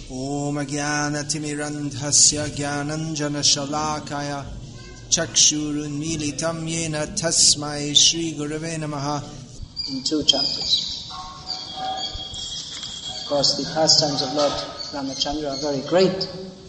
Om Jnanatimirandhasya Jnananjanashalakaya Chakshurunmilitam Yena Tasmai Shri Gurave Namaha. In 2 chapters. Of course, the pastimes of Lord Ramachandra are very great.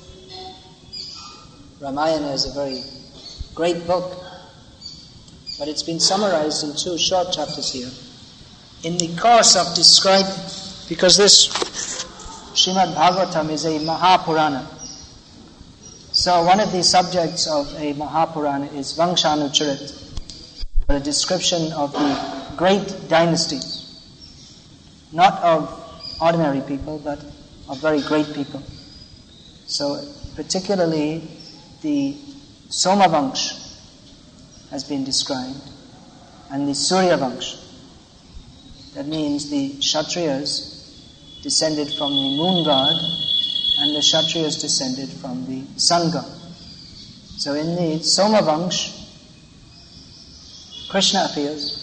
Ramayana is a very great book, but it's been summarized in 2 short chapters here. In the course of describing, because this Srimad Bhagavatam is a Mahapurana. So one of the subjects of a Mahapurana is Vangshanucharit, a description of the great dynasties, not of ordinary people, but of very great people. So particularly the Somavangsha has been described, and the Suryavangsha. That means the Kshatriyas descended from the moon god, and the Kshatriyas descended from the sun god. So in the Somavangsha, Krishna appears,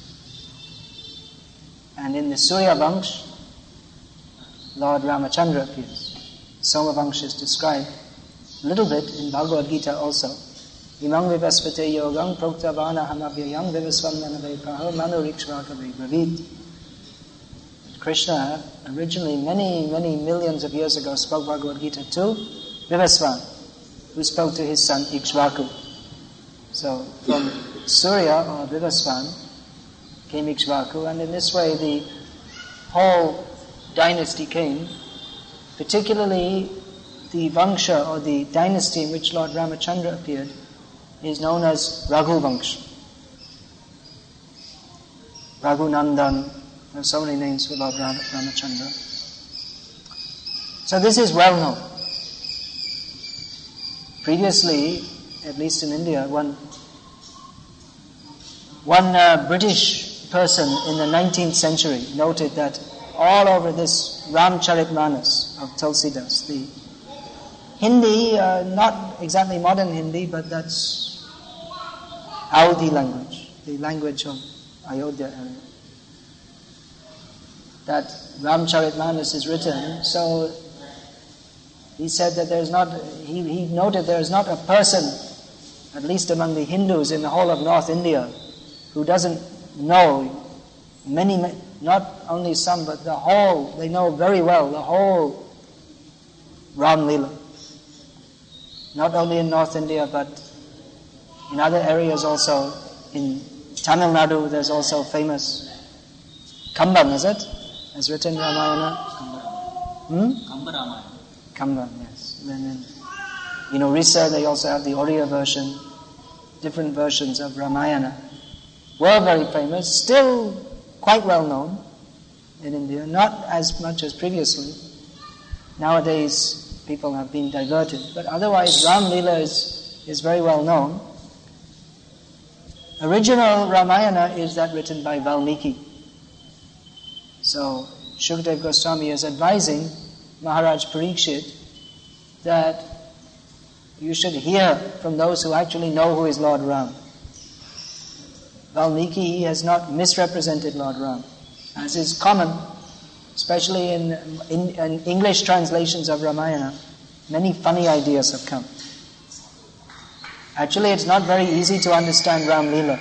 and in the Suryavangsha, Lord Ramachandra appears. Somavangsha is described a little bit in Bhagavad Gita also. Imang vivaspate yogam proktavana hamavyayam vivasvamnanavepaho manurikshvakave bravit. Krishna originally, many millions of years ago, spoke Bhagavad Gita to Vivasvan, who spoke to his son Ikshvaku. So from Surya or Vivasvan came Ikshvaku, and in this way the whole dynasty came, particularly the Vangsha or the dynasty in which Lord Ramachandra appeared is known as Raghuvangsha. Raghunandan. There are so many names for Lord Ramachandra. So this is well known. Previously, at least in India, one British person in the 19th century noted that all over this Ramcharitmanas of Tulsidas, the Hindi, not exactly modern Hindi, but that's Audi language, the language of Ayodhya area. That Ramcharitmanas is written, so he said that he noted there is not a person, at least among the Hindus in the whole of North India, who doesn't know many, not only some, but the whole, they know very well the whole Ram Lila. Not only in North India, but in other areas also. In Tamil Nadu, there's also famous Kamban, is it? Has written Ramayana. Kamba Ramayana. Kamban, yes. Then in Orissa, they also have the Oriya version, different versions of Ramayana. Were very famous, still quite well known in India, not as much as previously. Nowadays, people have been diverted, but otherwise Ram Leela is very well known. Original Ramayana is that written by Valmiki. So Shukdev Goswami is advising Maharaj Parikshit that you should hear from those who actually know who is Lord Ram. Valmiki has not misrepresented Lord Ram, as is common, especially in English translations of Ramayana. Many funny ideas have come. Actually, it's not very easy to understand Ram Leela,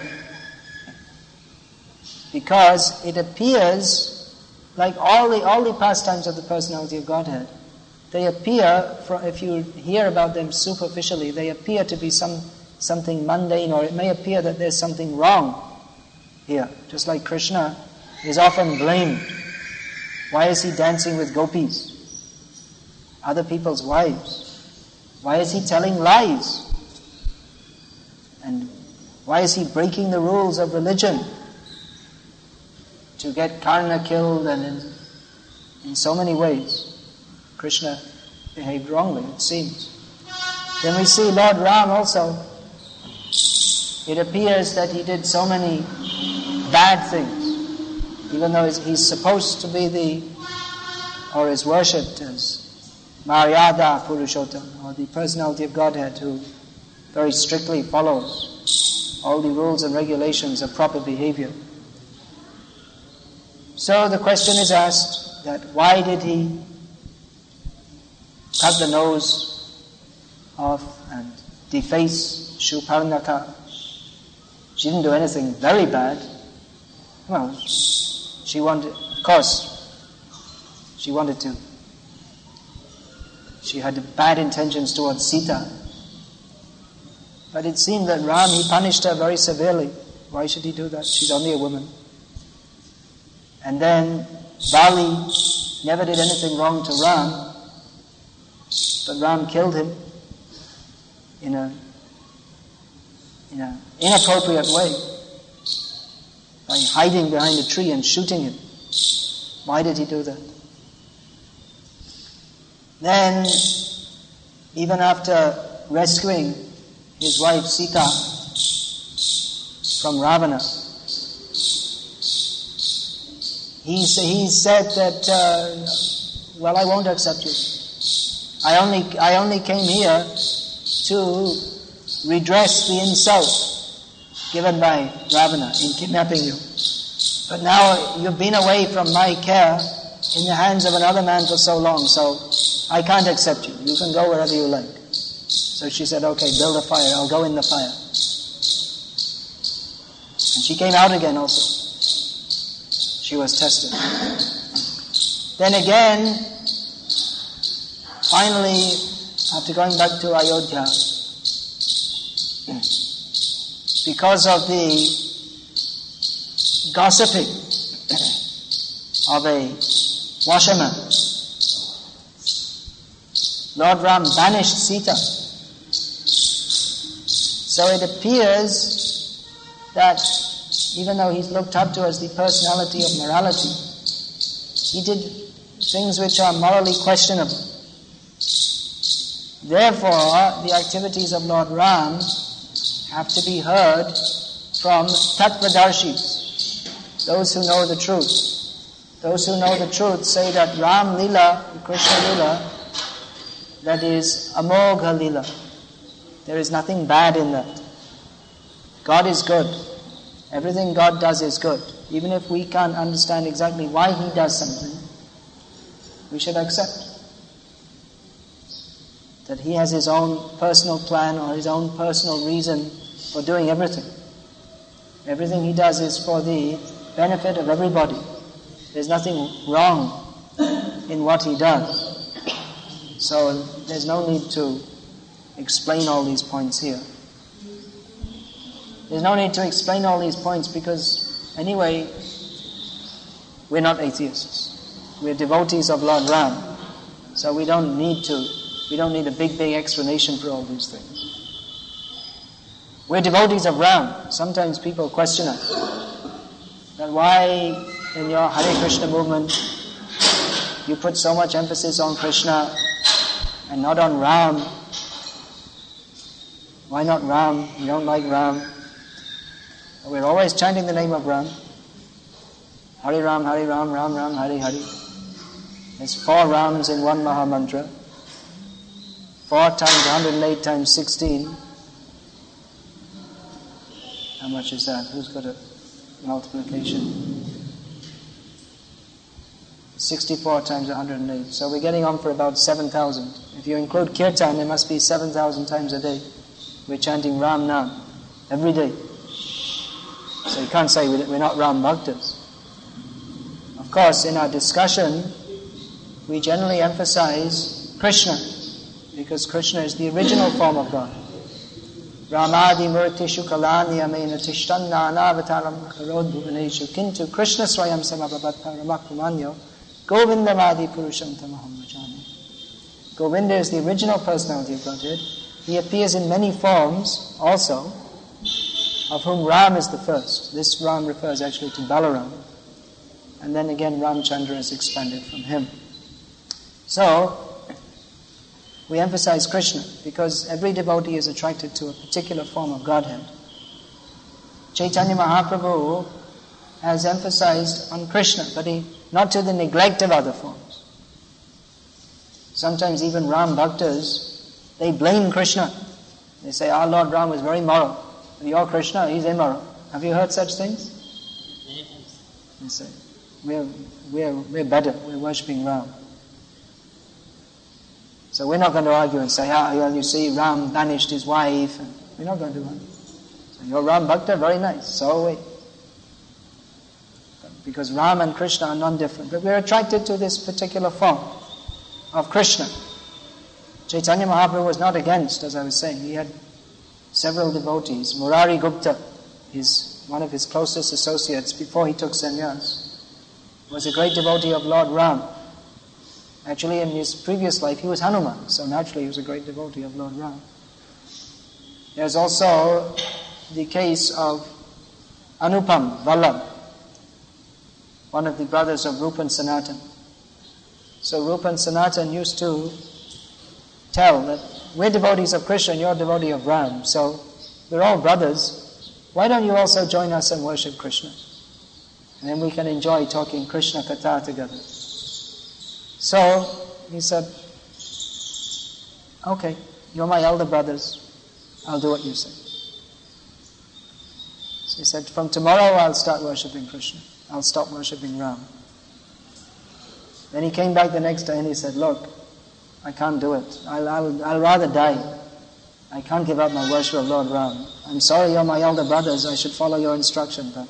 because it appears like all the pastimes of the personality of Godhead. They appear, if you hear about them superficially, they appear to be something mundane, or it may appear that there's something wrong here. Just like Krishna is often blamed. Why is he dancing with gopis, other people's wives? Why is he telling lies? And why is he breaking the rules of religion to get Karna killed? And in so many ways Krishna behaved wrongly, it seems. Then we see Lord Ram also. It appears that he did so many bad things, even though he's supposed to be or is worshipped as Maryada Purushottam, or the personality of Godhead, who very strictly follows all the rules and regulations of proper behavior. So the question is asked that why did he cut the nose off and deface Shurpanakha. She didn't do anything very bad. Well, she wanted to. She had bad intentions towards Sita. But it seemed that Ram, he punished her very severely. Why should he do that? She's only a woman. And then Bali never did anything wrong to Ram, but Ram killed him in an inappropriate way by hiding behind a tree and shooting him. Why did he do that? Then, even after rescuing his wife Sita from Ravana, he said that, well, I won't accept you. I only came here to redress the insult given by Ravana in kidnapping you. But now you've been away from my care in the hands of another man for so long, so I can't accept you. You can go wherever you like. So she said, okay, build a fire. I'll go in the fire. And she came out again also. She was tested. Then again, finally, after going back to Ayodhya, because of the gossiping of a washerman, Lord Ram banished Sita. So it appears that even though he's looked up to as the personality of morality, he did things which are morally questionable. Therefore, the activities of Lord Ram have to be heard from Tattvadarshis, those who know the truth. Those who know the truth say that Ram Lila, Krishna Lila, that is Amogha Lila. There is nothing bad in that. God is good. Everything God does is good. Even if we can't understand exactly why He does something, we should accept that He has His own personal plan or His own personal reason for doing everything. Everything He does is for the benefit of everybody. There's nothing wrong in what He does. So there's no need to explain all these points here. There's no need to explain all these points because anyway, we're not atheists. We're devotees of Lord Ram. So we don't need a big explanation for all these things. We're devotees of Ram. Sometimes people question us that why in your Hare Krishna movement you put so much emphasis on Krishna and not on Ram. Why not Ram? You don't like Ram. We're always chanting the name of Ram. Hare Ram, Ram Ram, Hare Hare. There's 4 Rams in one Maha Mantra. 4 times 108 times 16. How much is that? Who's got a multiplication? 64 times 108. So we're getting on for about 7,000. If you include Kirtan, it must be 7,000 times a day. We're chanting Ram Nam every day. So you can't say we're not Ram Bhaktas. Of course, in our discussion, we generally emphasize Krishna, because Krishna is the original form of God. Ramadi murtishu kalani amena tishtanna anavataram karod bhuvaneshu kintu Krishna swayam samabhavat paramakumanyo govindamadi purusham tamaham vajami. Govinda is the original personality of Godhead. He appears in many forms also, of whom Ram is the first. This Ram refers actually to Balaram. And then again Ramchandra is expanded from him. So, we emphasize Krishna because every devotee is attracted to a particular form of Godhead. Chaitanya Mahaprabhu has emphasized on Krishna, but not to the neglect of other forms. Sometimes even Ram Bhaktas, they blame Krishna. They say, our Lord Ram was very moral. But your Krishna, he's immoral. Have you heard such things? They say, we're better, we're worshipping Ram. So we're not going to argue and say, well, you see, Ram banished his wife. And we're not going to do that. So you're Ram Bhakta, very nice. So are we. Because Ram and Krishna are non-different. But we're attracted to this particular form of Krishna. Chaitanya Mahaprabhu was not against, as I was saying. He had several devotees. Murari Gupta, one of his closest associates before he took sannyas, was a great devotee of Lord Ram. Actually, in his previous life, he was Hanuman, so naturally he was a great devotee of Lord Ram. There's also the case of Anupam Vallabh, one of the brothers of Rupa and Sanatan. So Rupa and Sanatan used to tell that we're devotees of Krishna and you're a devotee of Ram, so we're all brothers. Why don't you also join us and worship Krishna? And then we can enjoy talking Krishna Katha together. So he said, okay, you're my elder brothers, I'll do what you say. So he said, from tomorrow I'll start worshipping Krishna. I'll stop worshipping Ram. Then he came back the next day and he said, look, I can't do it. I'll rather die. I can't give up my worship of Lord Ram. I'm sorry, you're my elder brothers, I should follow your instruction, but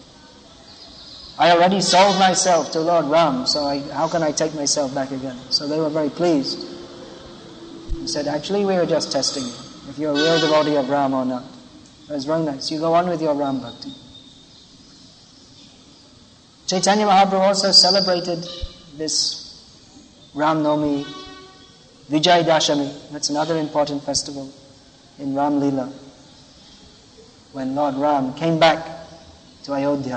I already sold myself to Lord Ram, so how can I take myself back again? So they were very pleased. He said, actually we were just testing you, if you're a real devotee of Ram or not. It was very nice. You go on with your Ram Bhakti. Chaitanya Mahaprabhu also celebrated this Ram Navami, Vijay Dashami. That's another important festival in Ram Leela, when Lord Ram came back to Ayodhya.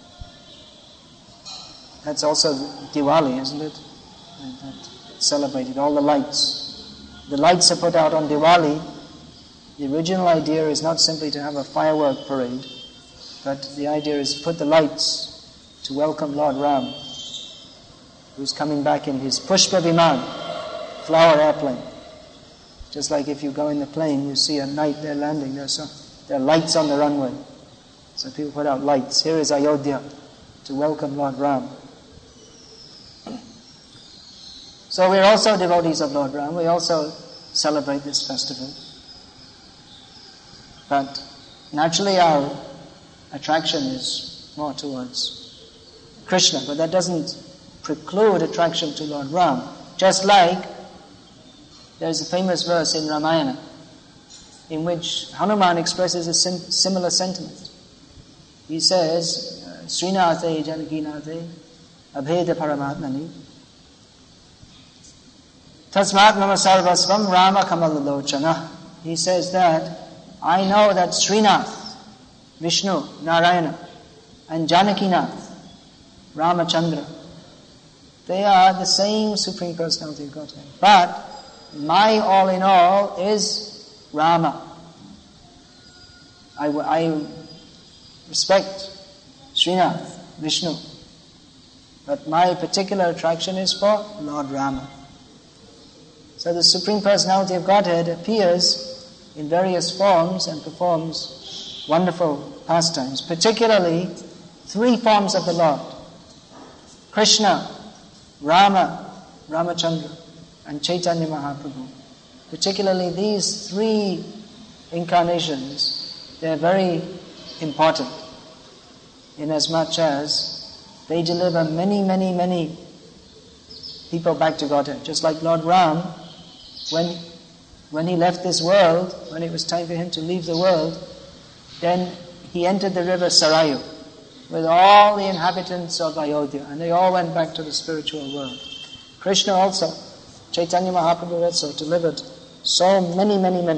That's also Diwali, isn't it? It's celebrated, all the lights. The lights are put out on Diwali. The original idea is not simply to have a firework parade, but the idea is to put the lights to welcome Lord Ram, who's coming back in his Pushpa Viman, flower airplane. Just like if you go in the plane, you see at night they're landing, there are lights on the runway. So people put out lights. Here is Ayodhya to welcome Lord Ram. So we're also devotees of Lord Ram. We also celebrate this festival. But naturally our attraction is more towards Krishna. But that doesn't preclude attraction to Lord Ram. Just like there's a famous verse in Ramayana in which Hanuman expresses a similar sentiment. He says, Srinathe Janakinathe Abheda Paramatmani Tasmat Mama Sarvasvam Rama Kamalalochana. He says that I know that Srinath, Vishnu, Narayana, and Janakinath, Ramachandra, they are the same Supreme Personality of Godhead. But my all in all is Rama. I respect Srinath, Vishnu, but my particular attraction is for Lord Rama. So the Supreme Personality of Godhead appears in various forms and performs wonderful pastimes, particularly 3 forms of the Lord: Krishna, Rama, Ramachandra, and Chaitanya Mahaprabhu. Particularly these 3 incarnations, they're very important, inasmuch as they deliver many, many, many people back to Godhead. Just like Lord Ram, when he left this world, when it was time for him to leave the world, then he entered the river Sarayu with all the inhabitants of Ayodhya, and they all went back to the spiritual world. Krishna also, Chaitanya Mahaprabhu also delivered so many, many, many.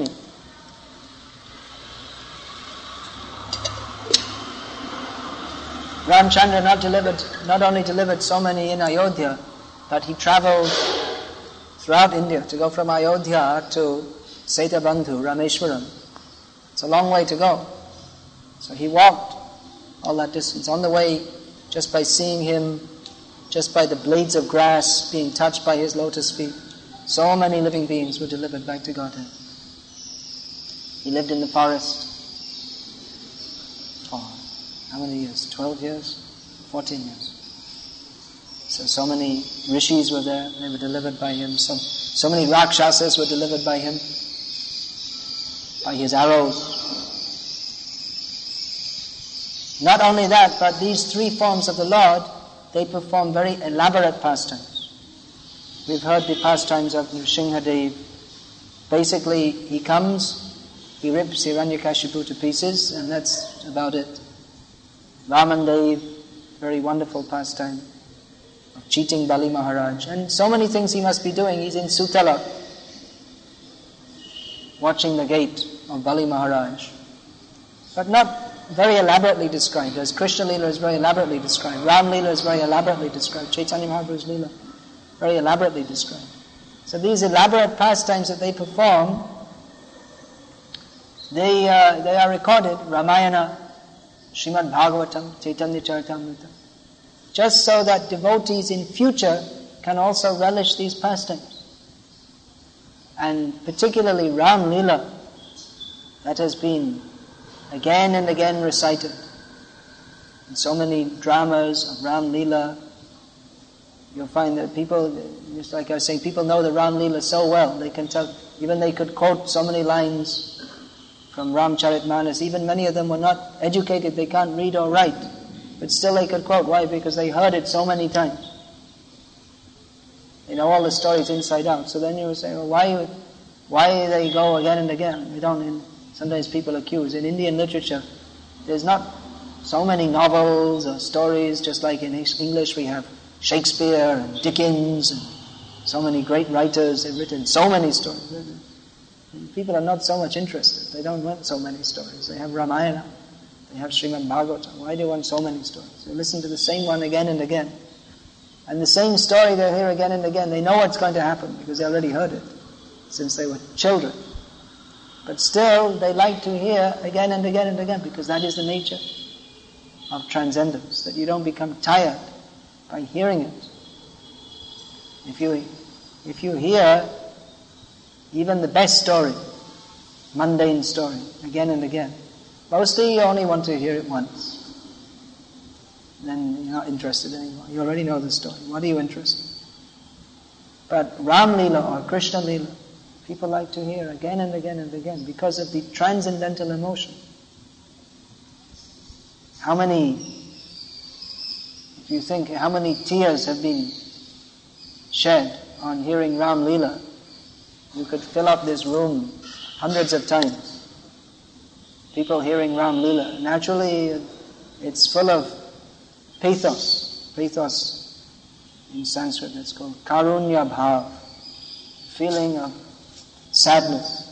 Ramchandra not only delivered so many in Ayodhya, but he travelled throughout India to go from Ayodhya to Setabandhu, Rameshwaram. It's a long way to go. So he walked all that distance. On the way, just by seeing him, just by the blades of grass being touched by his lotus feet, so many living beings were delivered back to Godhead. He lived in the forest for how many years? 12 years? 14 years. So many rishis were there, they were delivered by him. So many Rakshasas were delivered by him, by his arrows. Not only that, but these three forms of the Lord, they perform very elaborate pastimes. We've heard the pastimes of Nrsimhadev. Basically, he comes, he rips Hiranyakashipu to pieces, and that's about it. Vamandev, very wonderful pastime of cheating Bali Maharaj. And so many things he must be doing. He's in Sutala, watching the gate of Bali Maharaj. But not very elaborately described, as Krishna Leela is very elaborately described. Ram Leela is very elaborately described. Chaitanya Mahaprabhu's Leela, very elaborately described. So these elaborate pastimes that they perform, they are recorded, Ramayana, Srimad Bhagavatam, Chaitanya Charitamrita, just so that devotees in future can also relish these pastimes. And particularly Ram Leela, that has been again and again recited in so many dramas of Ram Leela. You'll find that people, just like I was saying, people know the Ram Leela so well, they can tell, even they could quote so many lines from Ramcharitmanas. Even many of them were not educated, they can't read or write, but still they could quote. Why? Because they heard it so many times. They know all the stories inside out. So then you would say, well, why they go again and again? We don't. Sometimes people accuse. In Indian literature, there's not so many novels or stories, just like in English we have Shakespeare and Dickens and so many great writers. They've written so many stories. People are not so much interested. They don't want so many stories. They have Ramayana. They have Srimad Bhagavatam. Why do you want so many stories? They listen to the same one again and again. And the same story they hear again and again. They know what's going to happen because they already heard it since they were children. But still, they like to hear again and again and again, because that is the nature of transcendence, that you don't become tired by hearing it. If you hear even the best story, mundane story, again and again, mostly you only want to hear it once. Then you're not interested anymore. You already know the story. What are you interested in? But Ram Leela or Krishna Leela, people like to hear again and again and again because of the transcendental emotion. If you think how many tears have been shed on hearing Ram Leela, you could fill up this room hundreds of times. People hearing Ram Leela. Naturally, it's full of pathos. Pathos in Sanskrit, it's called karunya bhav, feeling of sadness.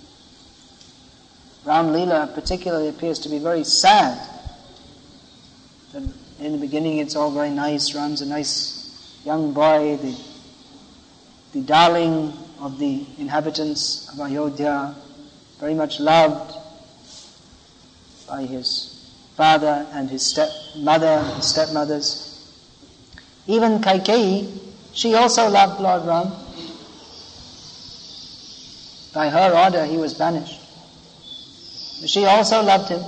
Ram Leela particularly appears to be very sad. In the beginning it's all very nice. Ram's a nice young boy, the darling of the inhabitants of Ayodhya, very much loved by his father and his stepmother, his stepmothers. Even Kaikeyi, she also loved Lord Ram. By her order he was banished. She also loved him.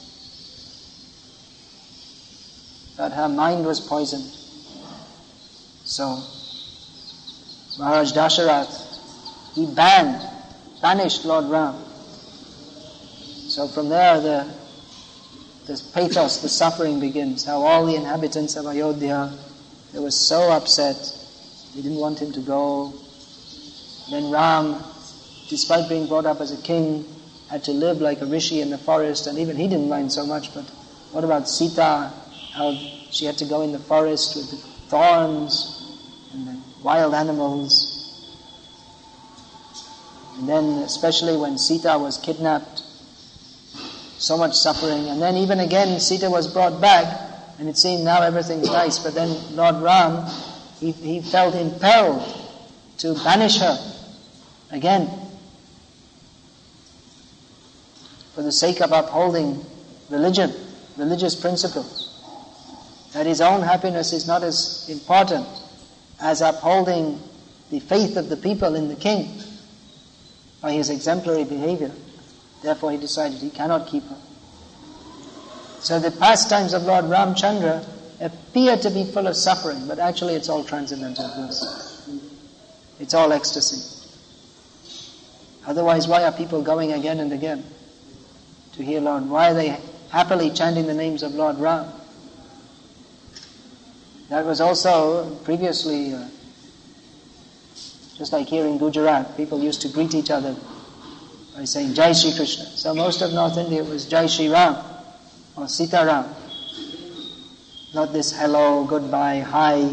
But her mind was poisoned. So Maharaj Dasharath, he banished Lord Ram. So from there the pathos, the suffering begins. How all the inhabitants of Ayodhya, they were so upset. They didn't want him to go. Then Ram, despite being brought up as a king, had to live like a rishi in the forest, and even he didn't mind so much. But what about Sita? How she had to go in the forest with the thorns and the wild animals. And then especially when Sita was kidnapped, so much suffering. And then even again Sita was brought back, and it seemed now everything's nice. But then Lord Ram, he felt impelled to banish her again, for the sake of upholding religion, religious principles. That his own happiness is not as important as upholding the faith of the people in the king by his exemplary behavior. Therefore he decided he cannot keep her. So the pastimes of Lord Ramchandra appear to be full of suffering, but actually it's all transcendental bliss. It's all ecstasy. Otherwise, why are people going again and again to hear Lord? Why are they happily chanting the names of Lord Ram? That was also previously, just like here in Gujarat, people used to greet each other by saying Jai Shri Krishna. So most of North India was Jai Shri Ram or Sita Ram. Not this hello, goodbye, hi.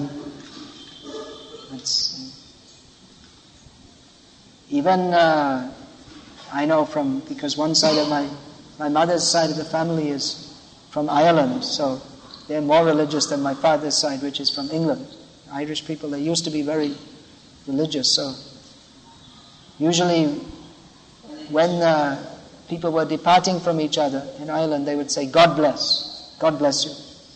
Even I know because one side of my mother's side of the family is from Ireland, so they're more religious than my father's side, which is from England. Irish people, they used to be very religious, so usually when people were departing from each other in Ireland, they would say, God bless you.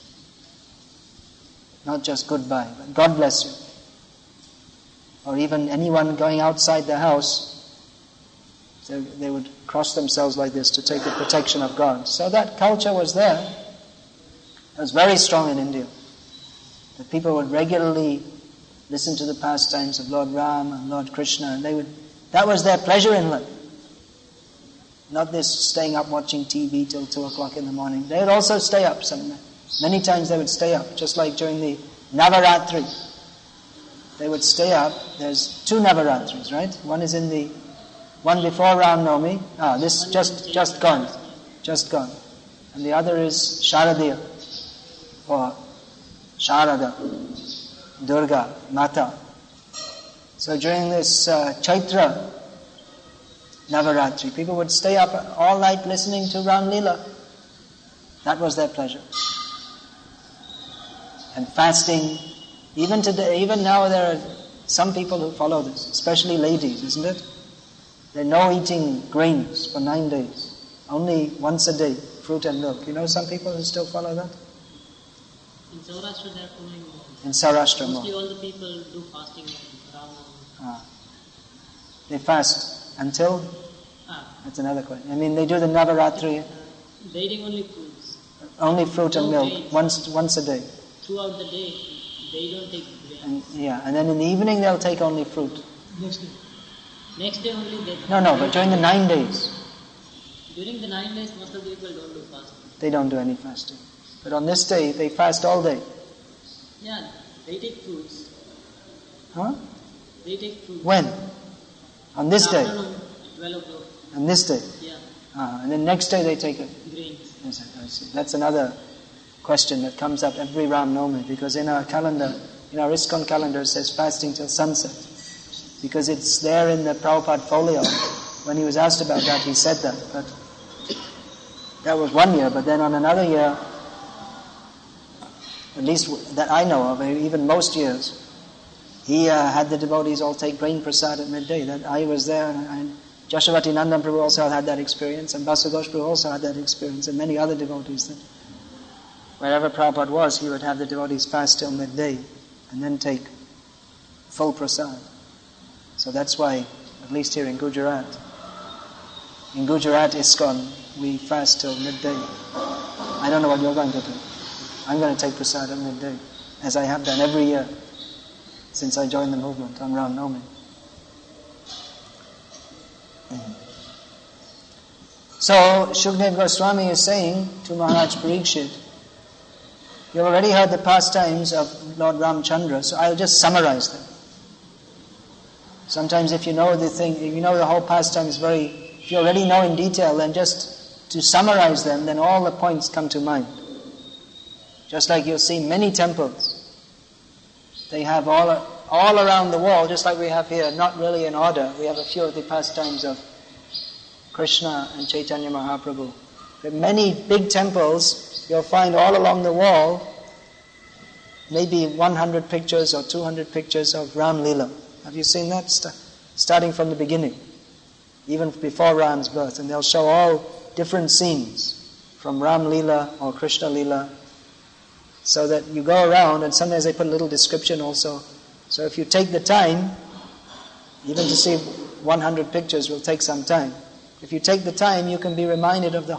Not just goodbye, but God bless you. Or even anyone going outside the house, so they would cross themselves like this to take the protection of God. So that culture was there. It was very strong in India. That people would regularly listen to the pastimes of Lord Ram and Lord Krishna, and that was their pleasure in life. Not this staying up watching TV till 2 o'clock in the morning. They would also stay up many times they would stay up, just like during the Navaratri. They would stay up. There's 2 Navaratris, right? One before Ram Navami. This just gone. And the other is Sharadiya, or Sharada, Durga, Mata. So during this Chaitra Navaratri, people would stay up all night listening to Ram Leela. That was their pleasure. And fasting. Even today, even now, there are some people who follow this, especially ladies, isn't it? They're no eating grains for 9 days. Only once a day, fruit and milk. You know some people who still follow that? In Saurashtra, they are following more. In Saurashtra, more. Mostly all the people do fasting around. They fast until? That's another question. I mean, they do the Navaratri. They're eating only fruits. Only fruit and milk, once a day. Throughout the day, they don't take grains. And then in the evening they'll take only fruit. Next day only they... No, but during the 9 days. During the 9 days, most of the people don't do fasting. They don't do any fasting. But on this day, they fast all day. Yeah, they take fruits. Huh? They take fruits. When? On this day? Afternoon, 12 o'clock. On this day? Yeah. And then next day they take it? Grains. Yes, I see. That's another question that comes up every Ram Navami, because in our calendar, in our ISKCON calendar, it says fasting till sunset. Because it's there in the Prabhupada folio. When he was asked about that, he said that. But that was 1 year, but then on another year, at least that I know of, even most years, he had the devotees all take grain prasad at midday. That I was there, and Jashavati Nandan Prabhu also had that experience, and Basagosh Prabhu also had that experience, and many other devotees. That wherever Prabhupada was, he would have the devotees fast till midday, and then take full prasad. So that's why, at least here in Gujarat ISKCON, we fast till midday. I don't know what you're going to do. I'm going to take prasad at midday, as I have done every year since I joined the movement on Ram Navami. So Shukdev Goswami is saying to Maharaj Parikshit, you've already heard the pastimes of Lord Ramchandra, so I'll just summarize them. Sometimes if you know the thing, if you know the whole pastime is if you already know in detail, then just to summarize them, then all the points come to mind. Just like you'll see many temples. They have all around the wall, just like we have here, not really in order. We have a few of the pastimes of Krishna and Chaitanya Mahaprabhu. But many big temples, you'll find all along the wall, maybe 100 pictures or 200 pictures of Ram Leela. Have you seen that? Starting from the beginning, even before Ram's birth. And they'll show all different scenes from Ram Leela or Krishna Leela, so that you go around, and sometimes they put a little description also. So if you take the time, even to see 100 pictures will take some time. If you take the time, you can be reminded of the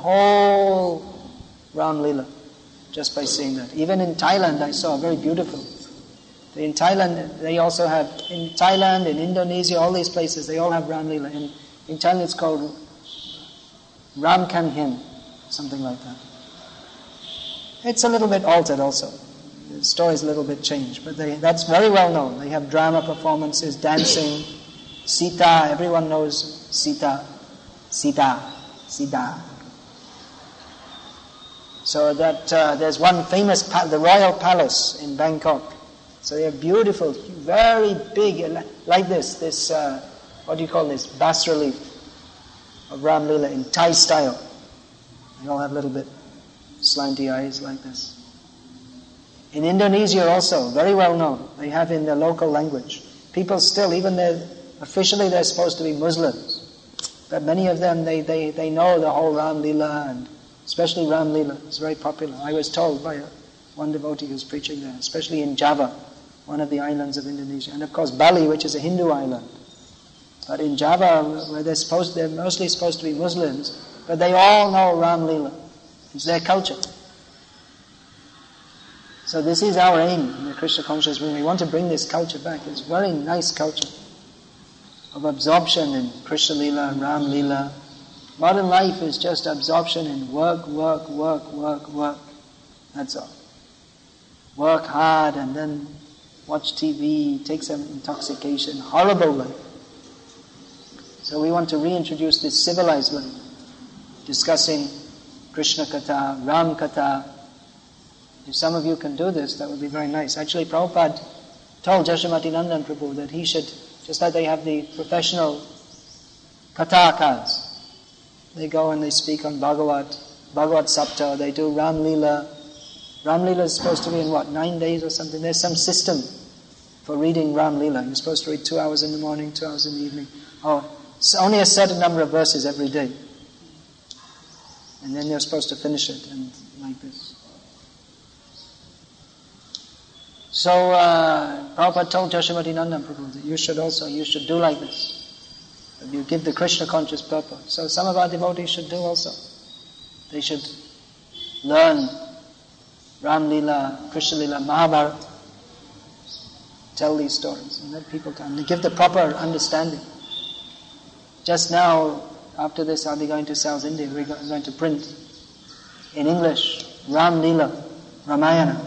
whole Ram Leela just by seeing that. Even in Thailand, I saw very beautiful In Thailand, they also have, in Thailand, in Indonesia, all these places, they all have Ram Lila. In Thailand it's called Ram Kan Hin, something like that. It's a little bit altered also. The story's a little bit changed, but that's very well known. They have drama performances, dancing, Sita, everyone knows Sita. So that there's one famous, the Royal Palace in Bangkok. So they have beautiful, very big, like this, what do you call this, bas-relief of Ram Lila in Thai style. They all have little bit slanty eyes like this. In Indonesia also, very well known, they have in their local language. People still, even officially they're supposed to be Muslims, but many of them, they know the whole Ram Lila, and especially Ram Lila. It's very popular. I was told by one devotee who's preaching there, especially in Java, one of the islands of Indonesia. And of course Bali, which is a Hindu island. But in Java, where they're mostly supposed to be Muslims, but they all know Ram Lila. It's their culture. So this is our aim in the Krishna conscious movement. We want to bring this culture back. It's a very nice culture of absorption in Krishna Lila, Ram Lila. Modern life is just absorption in work. That's all. Work hard and then watch TV, take some intoxication. Horrible life. So we want to reintroduce this civilized life, discussing Krishna Katha, Ram Katha. If some of you can do this, that would be very nice. Actually, Prabhupada told Jashamati Nandan Prabhu that he should, just like they have the professional Kathakas, they go and they speak on Bhagavad Sapta, they do Ram Lila. Ram Lila is supposed to be in 9 days or something. There's some system for reading Ram Lila. You're supposed to read 2 hours in the morning, 2 hours in the evening. It's only a certain number of verses every day. And then you're supposed to finish it, and like this. So Prabhupada told Jashamati Nandan Prabhu that you should do like this. That you give the Krishna conscious purpose. So some of our devotees should do also. They should learn Ram Lila, Krishna Lila, Mahabharata. Tell these stories and let people come. They give the proper understanding. Just now, after this, I'll be going to South India. We're going to print in English Ram Lila, Ramayana.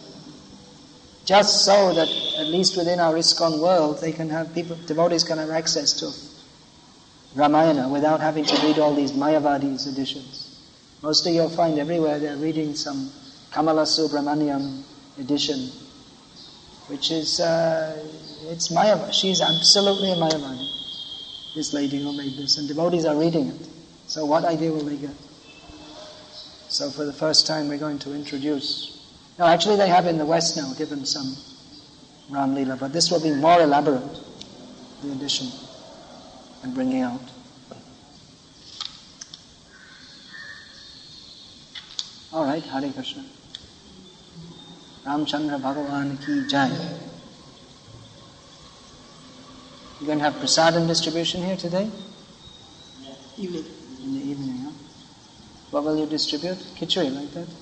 Just so that at least within our ISKCON world, devotees can have access to Ramayana without having to read all these Mayavadis editions. Mostly you'll find everywhere they're reading some Kamala Subramaniam edition, which is, it's Mayavadi. She's absolutely a Mayavadi, this lady who made this, and devotees are reading it. So what idea will they get? So for the first time we're going to introduce. No, actually they have in the West now given some Ram Lila, but this will be more elaborate, the edition and bringing out. All right, Hare Krishna. Ramchandra Bhagavan ki jai. You're going to have prasadam distribution here today? Evening. In the evening, huh? What will you distribute? Khichdi, like that?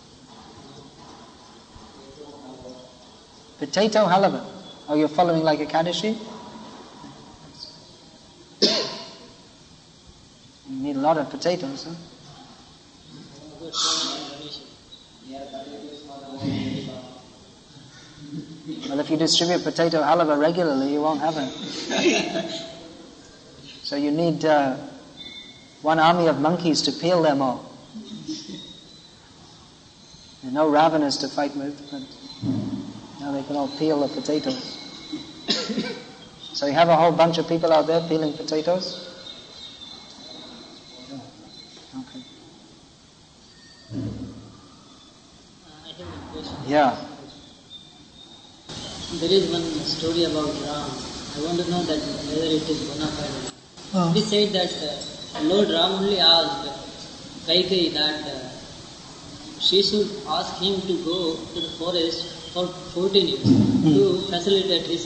Potato halava. Oh, you're following like a Kadashi? You need a lot of potatoes, huh? Well, if you distribute potato halava regularly, you won't have it. So you need one army of monkeys to peel them all. There are no ravenous to fight with, but now they can all peel the potatoes. So you have a whole bunch of people out there peeling potatoes? Okay. I have a question. Yeah. There is one story about Ram. I want to know that whether it is bona fide. Oh. It is said that Lord Ram only asked Kaikeyi that she should ask him to go to the forest for 14 years to facilitate his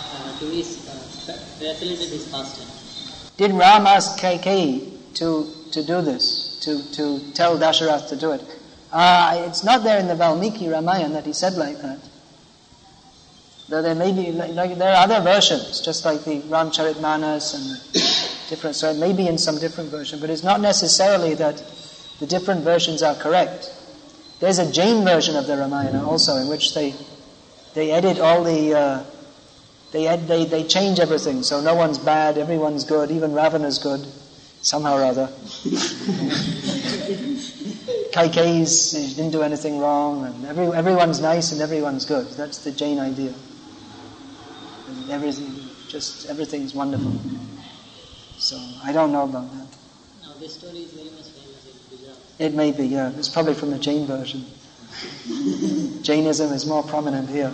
pastime. Did Ram ask Kaikeyi to do this, to tell Dasharath to do it? It's not there in the Valmiki Ramayana that he said like that. Though there may be, like there are other versions, just like the Ramcharitmanas and the different, so it may be in some different version, but it's not necessarily that the different versions are correct. There's a Jain version of the Ramayana also, in which they edit all the, they change everything, so no one's bad, everyone's good, even Ravana's good, somehow or other. Kaikeyi didn't do anything wrong, and everyone's nice and everyone's good. That's the Jain idea. And everything's wonderful. So I don't know about that. Now this story is very much famous in Gujarat. It may be, yeah. It's probably from the Jain version. Jainism is more prominent here.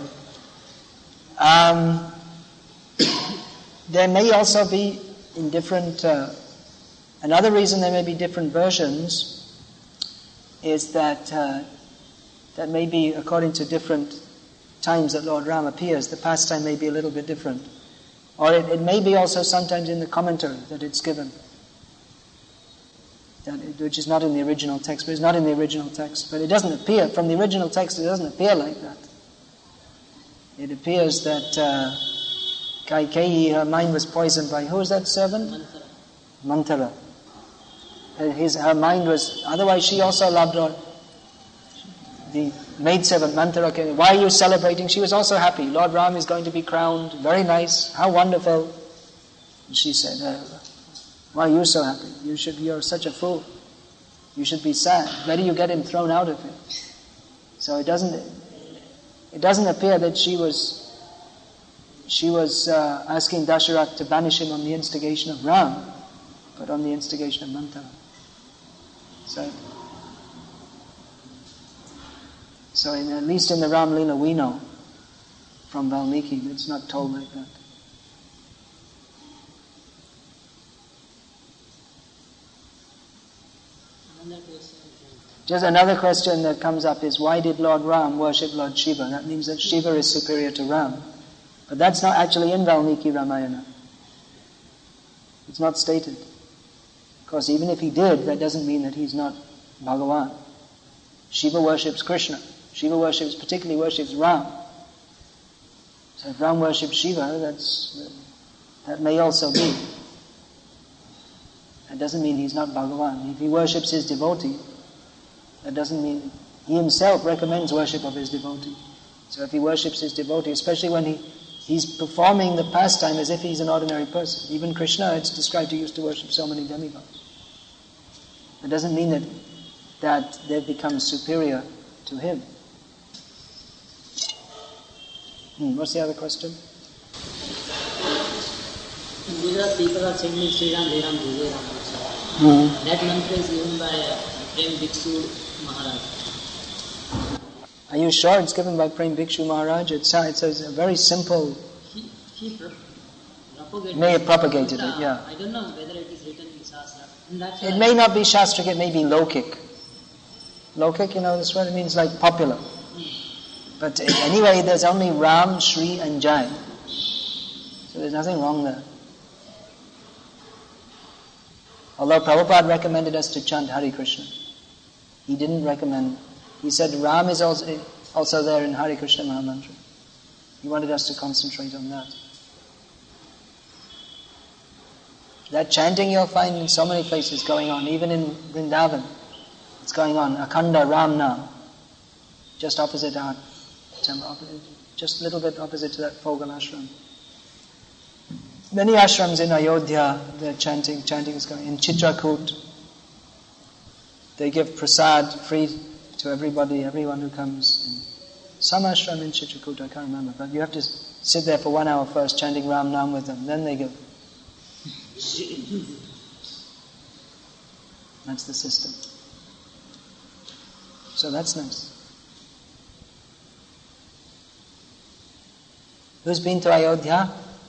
There may also be in different... another reason there may be different versions is that that may be according to different times that Lord Ram appears. The pastime may be a little bit different. Or it may be also sometimes in the commentary that it's given. Which is not in the original text, but it's not in the original text. But it doesn't appear, from the original text, it doesn't appear like that. It appears that Kaikeyi, her mind was poisoned by, who was that servant? Manthara. Her mind was, otherwise she also loved Lord. The maidservant Manthara came, why are you celebrating? She was also happy. Lord Ram is going to be crowned, very nice, how wonderful. And she said, why are you so happy? You're such a fool. You should be sad. Better you get him thrown out of here. So it doesn't appear that she was asking Dasharatha to banish him on the instigation of Ram, but on the instigation of Manthara. So at least in the Ram Leela we know from Valmiki, it's not told like that. Just another question that comes up is, why did Lord Ram worship Lord Shiva? That means that Shiva is superior to Ram. But that's not actually in Valmiki Ramayana. It's not stated. Of course, even if he did, that doesn't mean that he's not Bhagavan. Shiva worships Krishna. Shiva particularly worships Ram. So if Ram worships Shiva, that may also be. That doesn't mean he's not Bhagavan. If he worships his devotee, that doesn't mean... He himself recommends worship of his devotee. So if he worships his devotee, especially when he's performing the pastime as if he's an ordinary person. Even Krishna, it's described, he used to worship so many demigods. That doesn't mean that they've become superior to him. What's the other question? In Gujarat, people are saying Sri Ram, Jai Ram, Jai Ram. That mantra is given by Prem Bhikshu Maharaj. Are you sure it's given by Prem Bhikshu Maharaj? It says a very simple... He propagated may have propagated it, yeah. I don't know whether it is written in Shastra. It may not be Shastric, it may be Lokik. Lokik, you know this word? It means like popular. But anyway, there's only Ram, Shri and Jai. So there's nothing wrong there. Although Prabhupada recommended us to chant Hare Krishna. He didn't recommend... He said Ram is also there in Hare Krishna Mahamantra. He wanted us to concentrate on that. That chanting you'll find in so many places going on, even in Vrindavan. It's going on, Akhanda Ram Nam. Just opposite our temple, just a little bit opposite to that Fogal ashram. Many ashrams in Ayodhya, the chanting is going. In Chitrakoot, they give prasad free to everyone who comes. Some ashram in Chitrakoot, I can't remember, but you have to sit there for 1 hour first chanting Ram Nam with them, then they give. That's the system. So that's nice. Who's been to Ayodhya?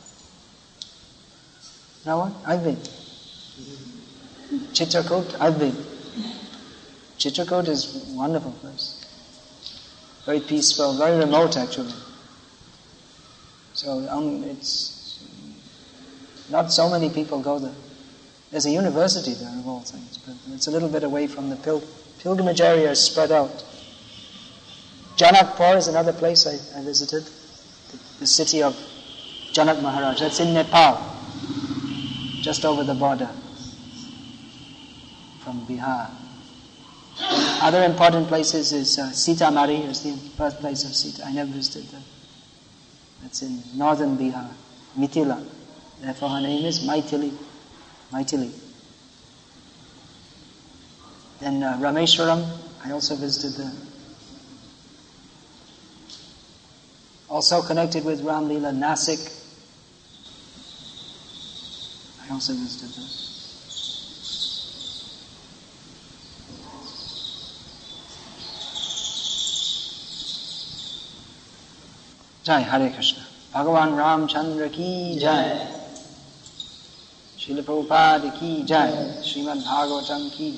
No one? I've been. Chitrakoot? I've been. Chitrakoot is a wonderful place. Very peaceful, very remote actually. So it's not so many people go there. There's a university there of all things, but it's a little bit away from the pilgrimage area is spread out. Janakpur is another place I visited. the city of Janak Maharaj. That's in Nepal, just over the border from Bihar. Other important places is Sitamari, is the birthplace of Sita. I never visited that. That's in northern Bihar, Mithila. Therefore her name is Maithili. Then Rameshwaram, I also visited there. Also connected with Ram Leela, Nasik, I also visited there. Jai Hare Krishna. Bhagavan Ram Chandra ki Jai. Srila Prabhupada ki Jai. Srimad Bhagavatam ki